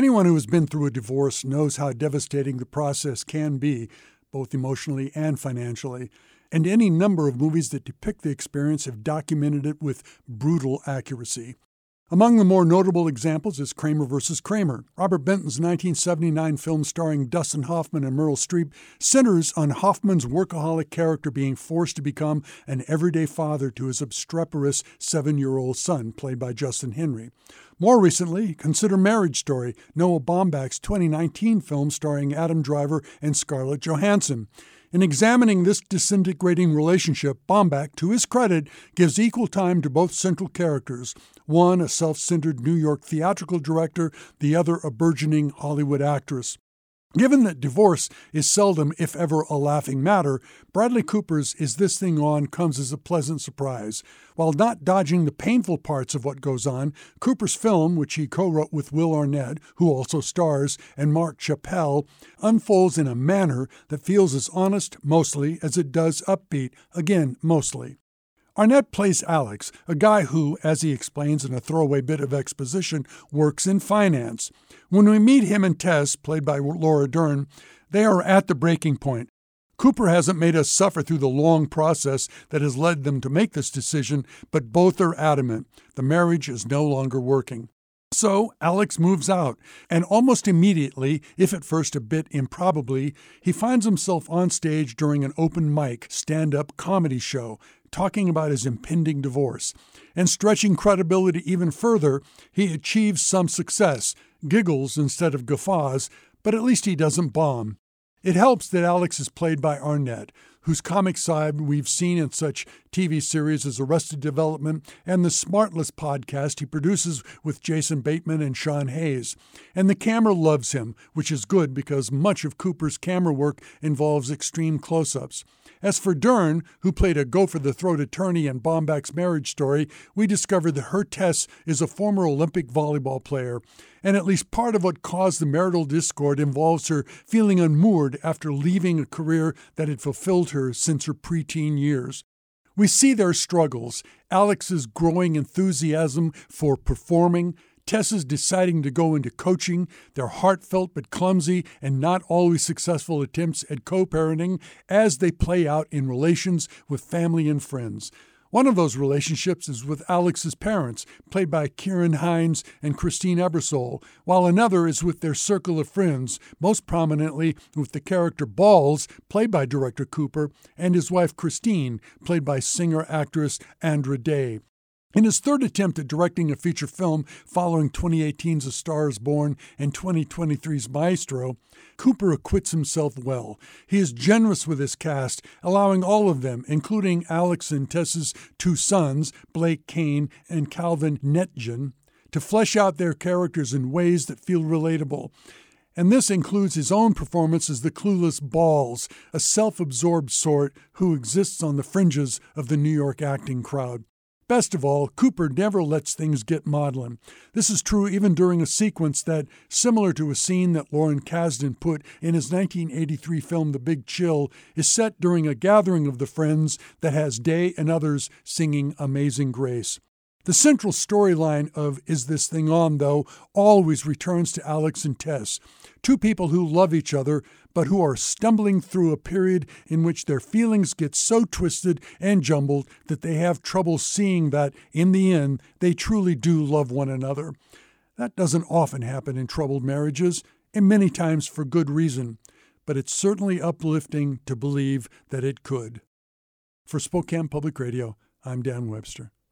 Anyone who has been through a divorce knows how devastating the process can be, both emotionally and financially. And any number of movies that depict the experience have documented it with brutal accuracy. Among the more notable examples is Kramer vs. Kramer. Robert Benton's 1979 film starring Dustin Hoffman and Meryl Streep centers on Hoffman's workaholic character being forced to become an everyday father to his obstreperous 7-year-old son, played by Justin Henry. More recently, consider Marriage Story, Noah Baumbach's 2019 film starring Adam Driver and Scarlett Johansson. In examining this disintegrating relationship, Baumbach, to his credit, gives equal time to both central characters, one a self-centered New York theatrical director, the other a burgeoning Hollywood actress. Given that divorce is seldom, if ever, a laughing matter, Bradley Cooper's Is This Thing On comes as a pleasant surprise. While not dodging the painful parts of what goes on, Cooper's film, which he co-wrote with Will Arnett, who also stars, and Mark Chappell, unfolds in a manner that feels as honest, mostly, as it does upbeat, again, mostly. Arnett plays Alex, a guy who, as he explains in a throwaway bit of exposition, works in finance. When we meet him and Tess, played by Laura Dern, they are at the breaking point. Cooper hasn't made us suffer through the long process that has led them to make this decision, but both are adamant. The marriage is no longer working. So Alex moves out, and almost immediately, if at first a bit improbably, he finds himself on stage during an open mic stand-up comedy show, talking about his impending divorce. And stretching credibility even further, he achieves some success, giggles instead of guffaws, but at least he doesn't bomb. It helps that Alex is played by Arnett, whose comic side we've seen in such TV series as Arrested Development and the Smartless podcast he produces with Jason Bateman and Sean Hayes. And the camera loves him, which is good because much of Cooper's camera work involves extreme close-ups. As for Dern, who played a go-for-the-throat attorney in Baumbach's Marriage Story, we discovered that her Tess is a former Olympic volleyball player, and at least part of what caused the marital discord involves her feeling unmoored after leaving a career that had fulfilled her since her preteen years. We see their struggles, Alex's growing enthusiasm for performing, Tessa's deciding to go into coaching, their heartfelt but clumsy and not always successful attempts at co-parenting as they play out in relations with family and friends. One of those relationships is with Alex's parents, played by Ciarán Hinds and Christine Ebersole, while another is with their circle of friends, most prominently with the character Balls, played by director Cooper, and his wife Christine, played by singer-actress Andra Day. In his third attempt at directing a feature film following 2018's A Star is Born and 2023's Maestro, Cooper acquits himself well. He is generous with his cast, allowing all of them, including Alex and Tess's two sons, Blake Kane and Calvin Netgen, to flesh out their characters in ways that feel relatable. And this includes his own performance as the clueless Balls, a self-absorbed sort who exists on the fringes of the New York acting crowd. Best of all, Cooper never lets things get maudlin. This is true even during a sequence that, similar to a scene that Lorne Kasdan put in his 1983 film The Big Chill, is set during a gathering of the friends that has Day and others singing Amazing Grace. The central storyline of Is This Thing On, though, always returns to Alex and Tess, two people who love each other, but who are stumbling through a period in which their feelings get so twisted and jumbled that they have trouble seeing that, in the end, they truly do love one another. That doesn't often happen in troubled marriages, and many times for good reason, but it's certainly uplifting to believe that it could. For Spokane Public Radio, I'm Dan Webster.